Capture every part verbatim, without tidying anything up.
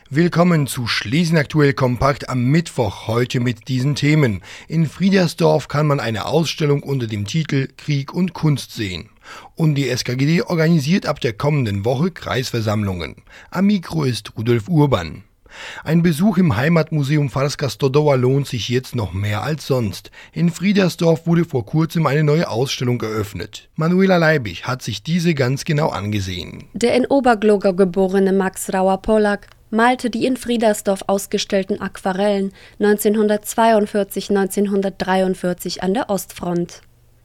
Willkommen zu Schlesien aktuell kompakt am Mittwoch, heute mit diesen Themen. In Friedersdorf kann man eine Ausstellung unter dem Titel Krieg und Kunst sehen. Und die S K G D organisiert ab der kommenden Woche Kreisversammlungen. Am Mikro ist Rudolf Urban. Ein Besuch im Heimatmuseum Farska Stodoła lohnt sich jetzt noch mehr als sonst. In Friedersdorf wurde vor kurzem eine neue Ausstellung eröffnet. Manuela Leibig hat sich diese ganz genau angesehen. Der in Oberglogau geborene Max Rauer-Pollack malte die in Friedersdorf ausgestellten Aquarellen neunzehnhundertzweiundvierzig bis neunzehnhundertdreiundvierzig an der Ostfront.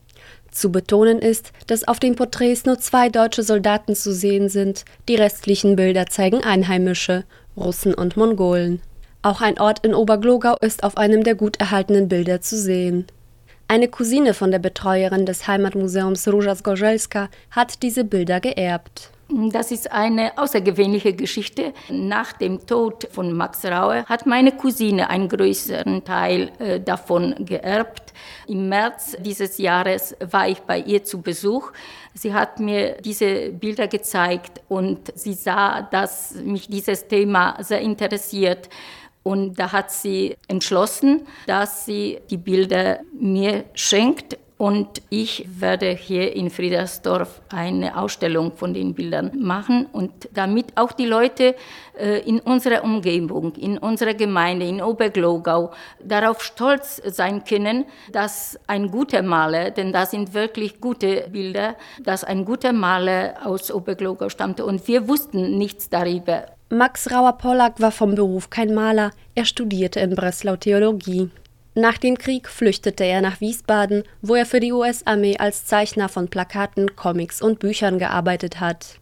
Zu betonen ist, dass auf den Porträts nur zwei deutsche Soldaten zu sehen sind, die restlichen Bilder zeigen Einheimische, Russen und Mongolen. Auch ein Ort in Oberglogau ist auf einem der gut erhaltenen Bilder zu sehen. Eine Cousine von der Betreuerin des Heimatmuseums Róża Zgorzelska hat diese Bilder geerbt. Das ist eine außergewöhnliche Geschichte. Nach dem Tod von Max Rauer hat meine Cousine einen größeren Teil äh, davon geerbt. Im März dieses Jahres war ich bei ihr zu Besuch. Sie hat mir diese Bilder gezeigt und sie sah, dass mich dieses Thema sehr interessiert. Und da hat sie entschlossen, dass sie die Bilder mir schenkt. Und ich werde hier in Friedersdorf eine Ausstellung von den Bildern machen. Und damit auch die Leute äh, in unserer Umgebung, in unserer Gemeinde, in Oberglogau, darauf stolz sein können, dass ein guter Maler, denn das sind wirklich gute Bilder, dass ein guter Maler aus Oberglogau stammte. Und wir wussten nichts darüber. Max Rauer-Pollack war vom Beruf kein Maler, er studierte in Breslau Theologie. Nach dem Krieg flüchtete er nach Wiesbaden, wo er für die U S-Armee als Zeichner von Plakaten, Comics und Büchern gearbeitet hat.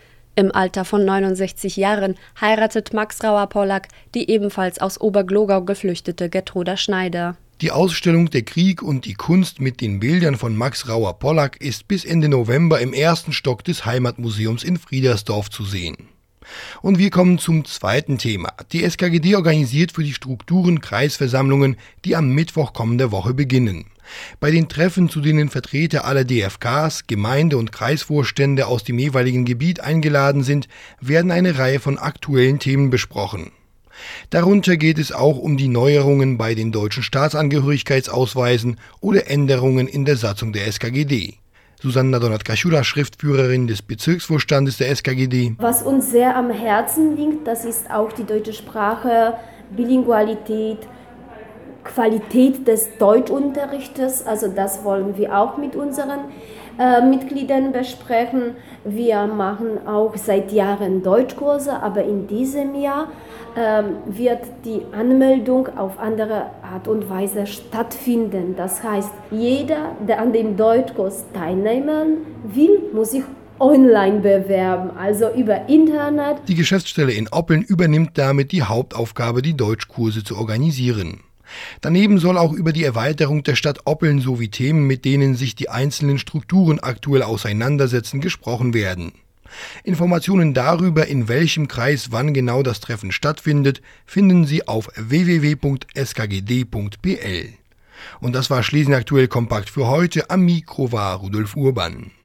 Im Alter von neunundsechzig Jahren heiratet Max Rauer-Pollack die ebenfalls aus Oberglogau geflüchtete Gertruda Schneider. Die Ausstellung Der Krieg und die Kunst mit den Bildern von Max Rauer-Pollack ist bis Ende November im ersten Stock des Heimatmuseums in Friedersdorf zu sehen. Und wir kommen zum zweiten Thema. Die S K G D organisiert für die Strukturen Kreisversammlungen, die am Mittwoch kommender Woche beginnen. Bei den Treffen, zu denen Vertreter aller D F Ks, Gemeinde- und Kreisvorstände aus dem jeweiligen Gebiet eingeladen sind, werden eine Reihe von aktuellen Themen besprochen. Darunter geht es auch um die Neuerungen bei den deutschen Staatsangehörigkeitsausweisen oder Änderungen in der Satzung der S K G D. Susanna Donat-Kasiura, Schriftführerin des Bezirksvorstandes der S K G D. Was uns sehr am Herzen liegt, das ist auch die deutsche Sprache, Bilingualität, Qualität des Deutschunterrichtes. Also das wollen wir auch mit unseren äh, Mitgliedern besprechen. Wir machen auch seit Jahren Deutschkurse, aber in diesem Jahr äh, wird die Anmeldung auf andere Art und Weise stattfinden. Das heißt, jeder, der an dem Deutschkurs teilnehmen will, muss sich online bewerben, also über Internet. Die Geschäftsstelle in Oppeln übernimmt damit die Hauptaufgabe, die Deutschkurse zu organisieren. Daneben soll auch über die Erweiterung der Stadt Oppeln sowie Themen, mit denen sich die einzelnen Strukturen aktuell auseinandersetzen, gesprochen werden. Informationen darüber, in welchem Kreis wann genau das Treffen stattfindet, finden Sie auf w w w punkt s k g d punkt p l. Und das war Schlesien aktuell kompakt für heute. Am Mikro war Rudolf Urban.